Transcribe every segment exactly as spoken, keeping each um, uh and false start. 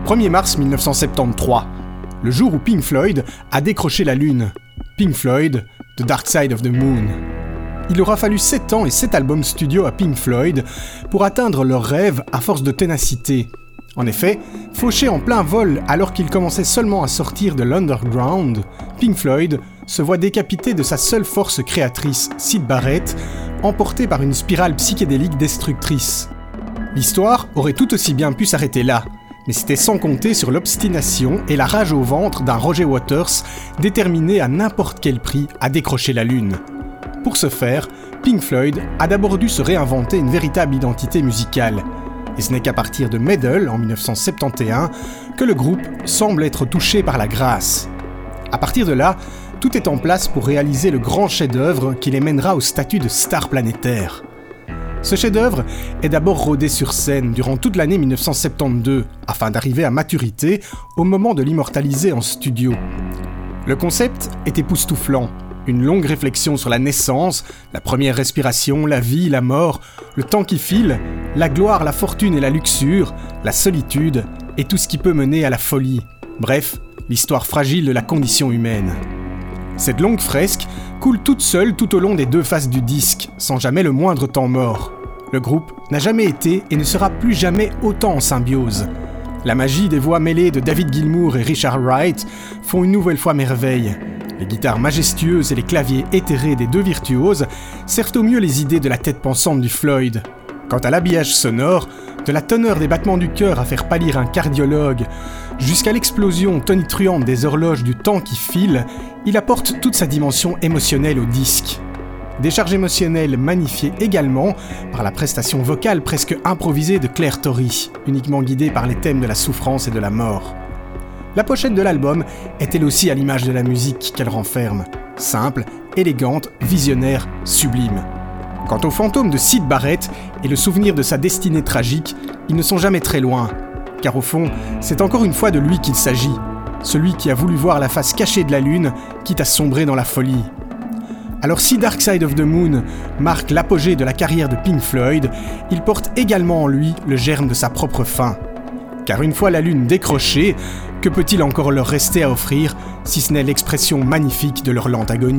premier mars mille neuf cent soixante-treize, le jour où Pink Floyd a décroché la Lune. Pink Floyd, The Dark Side of the Moon. Il aura fallu sept ans et sept albums studio à Pink Floyd pour atteindre leur rêve à force de ténacité. En effet, fauché en plein vol alors qu'il commençait seulement à sortir de l'underground, Pink Floyd se voit décapité de sa seule force créatrice, Syd Barrett, emporté par une spirale psychédélique destructrice. L'histoire aurait tout aussi bien pu s'arrêter là, mais c'était sans compter sur l'obstination et la rage au ventre d'un Roger Waters déterminé à n'importe quel prix à décrocher la Lune. Pour ce faire, Pink Floyd a d'abord dû se réinventer une véritable identité musicale. Et ce n'est qu'à partir de Meddle, en dix-neuf cent soixante et onze, que le groupe semble être touché par la grâce. À partir de là, tout est en place pour réaliser le grand chef-d'œuvre qui les mènera au statut de star planétaire. Ce chef-d'œuvre est d'abord rodé sur scène durant toute l'année dix-neuf cent soixante-douze, afin d'arriver à maturité au moment de l'immortaliser en studio. Le concept est époustouflant. Une longue réflexion sur la naissance, la première respiration, la vie, la mort, le temps qui file, la gloire, la fortune et la luxure, la solitude et tout ce qui peut mener à la folie. Bref, l'histoire fragile de la condition humaine. Cette longue fresque coule toute seule tout au long des deux faces du disque, sans jamais le moindre temps mort. Le groupe n'a jamais été et ne sera plus jamais autant en symbiose. La magie des voix mêlées de David Gilmour et Richard Wright font une nouvelle fois merveille. Les guitares majestueuses et les claviers éthérés des deux virtuoses servent au mieux les idées de la tête pensante du Floyd. Quant à l'habillage sonore, de la teneur des battements du cœur à faire pâlir un cardiologue, jusqu'à l'explosion tonitruante des horloges du temps qui file, il apporte toute sa dimension émotionnelle au disque. Des charges émotionnelles magnifiées également par la prestation vocale presque improvisée de Claire Torrey, uniquement guidée par les thèmes de la souffrance et de la mort. La pochette de l'album est elle aussi à l'image de la musique qu'elle renferme. Simple, élégante, visionnaire, sublime. Quant au fantôme de Syd Barrett et le souvenir de sa destinée tragique, ils ne sont jamais très loin. Car au fond, c'est encore une fois de lui qu'il s'agit. Celui qui a voulu voir la face cachée de la Lune, quitte à sombrer dans la folie. Alors si Dark Side of the Moon marque l'apogée de la carrière de Pink Floyd, il porte également en lui le germe de sa propre fin. Car une fois la Lune décrochée, que peut-il encore leur rester à offrir, si ce n'est l'expression magnifique de leur lente agonie ?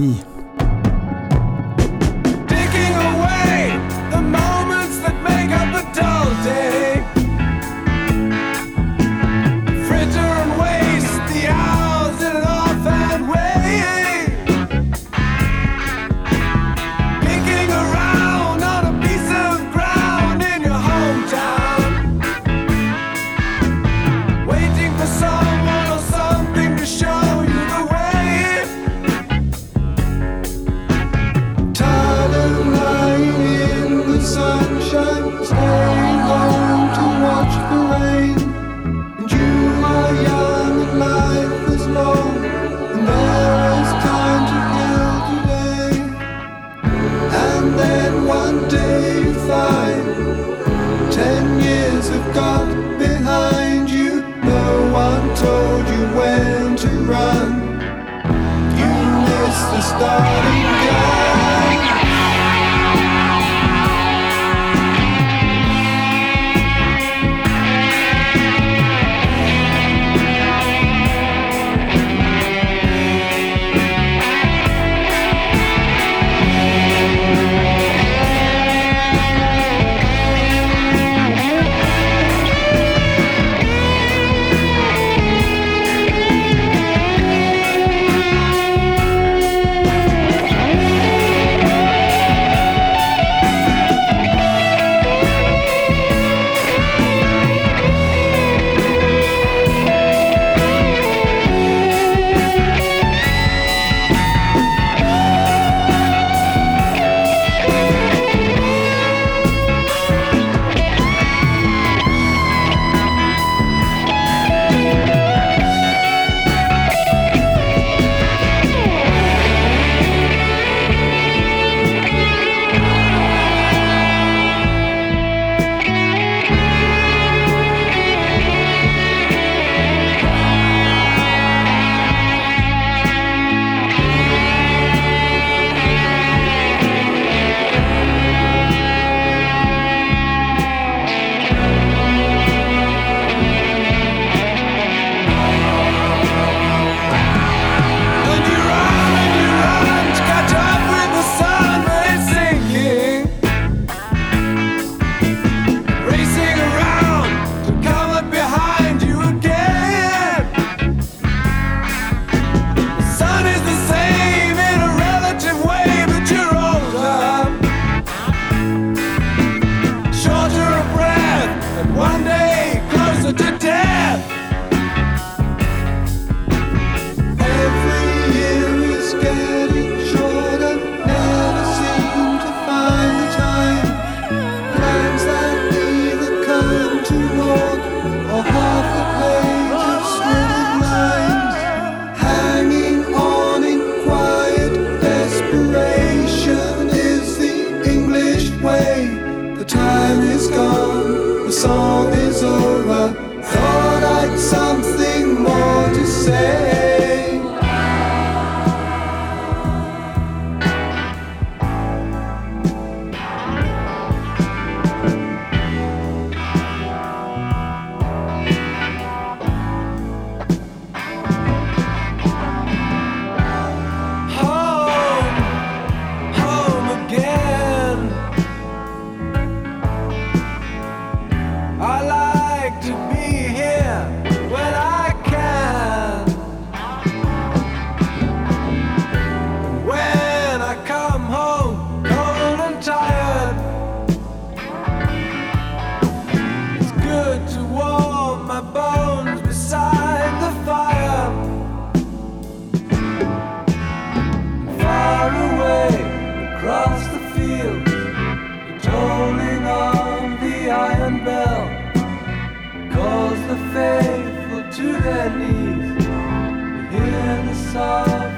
sorry.